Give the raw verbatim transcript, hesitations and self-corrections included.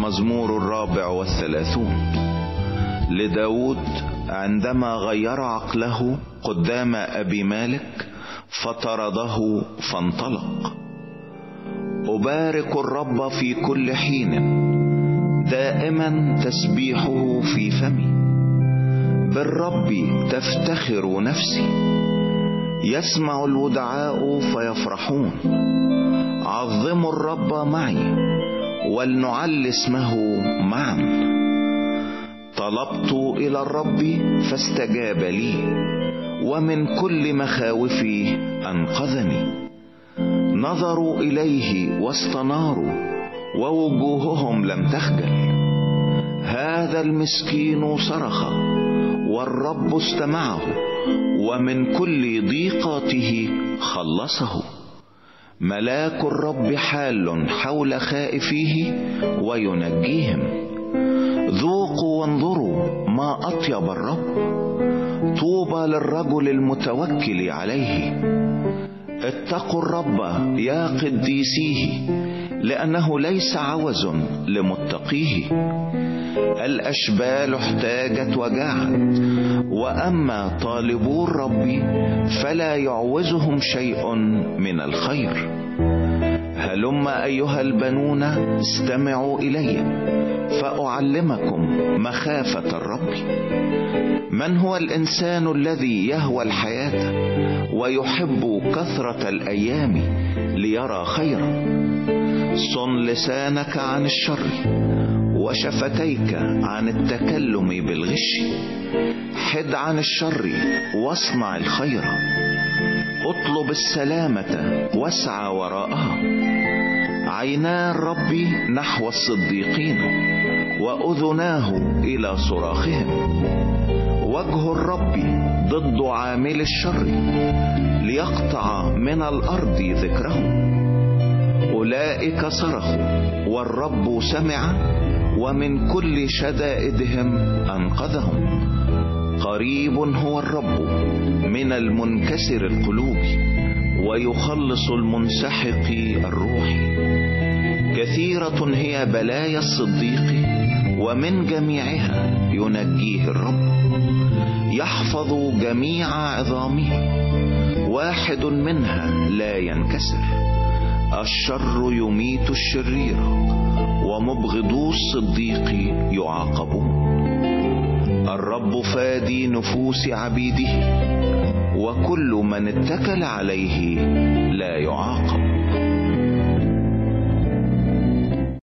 المزمور الرابع والثلاثون لداود عندما غير عقله قدام أبي مالك فطرده فانطلق. أبارك الرب في كل حين، دائما تسبيحه في فمي. بالرب تفتخر نفسي، يسمع الودعاء فيفرحون. عظموا الرب معي ولنعل اسمه معا. طلبت إلى الرب فاستجاب لي، ومن كل مخاوفي أنقذني. نظروا إليه واستناروا، ووجوههم لم تخجل. هذا المسكين صرخ والرب استمعه، ومن كل ضيقاته خلصه. ملاك الرب حال حول خائفيه وينجيهم. ذوقوا وانظروا ما أطيب الرب، طوبى للرجل المتوكل عليه. اتقوا الرب يا قديسيه، لأنه ليس عوز لمتقيه. الأشبال احتاجت وجاعت، وأما طالبو الرب فلا يعوزهم شيء من الخير. هلم أيها البنون استمعوا إلي، فأعلمكم مخافة الرب. من هو الإنسان الذي يهوى الحياة ويحب كثرة الأيام ليرى خيرا؟ صن لسانك عن الشر، وشفتيك عن التكلم بالغش. حد عن الشر واصنع الخير، اطلب السلامة واسعى وراءها. عينا الرب نحو الصديقين، وأذناه إلى صراخهم. وجه الرب ضد عامل الشر، ليقطع من الأرض ذكرهم. أولئك صرخوا والرب سمع، ومن كل شدائدهم أنقذهم. قريب هو الرب من المنكسر القلوب، ويخلص المنسحق الروح. كثيرة هي بلايا الصديق، ومن جميعها ينجيه الرب. يحفظ جميع عظامه، واحد منها لا ينكسر. الشر يميت الشرير، ومبغضو الصديق يعاقبون. الرب فادي نفوس عبيده، وكل من اتكل عليه